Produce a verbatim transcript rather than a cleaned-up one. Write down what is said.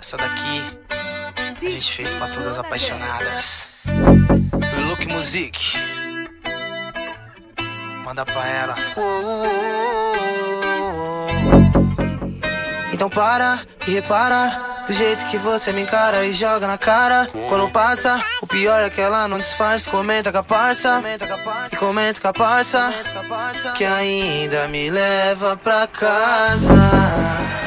Essa daqui a gente fez pra todas apaixonadas. Look Music, manda pra ela. Então para e repara do jeito que você me encara e joga na cara. Quando passa, o pior é que ela não disfarça. Comenta com a parça e comenta com a parça, que ainda me leva pra casa.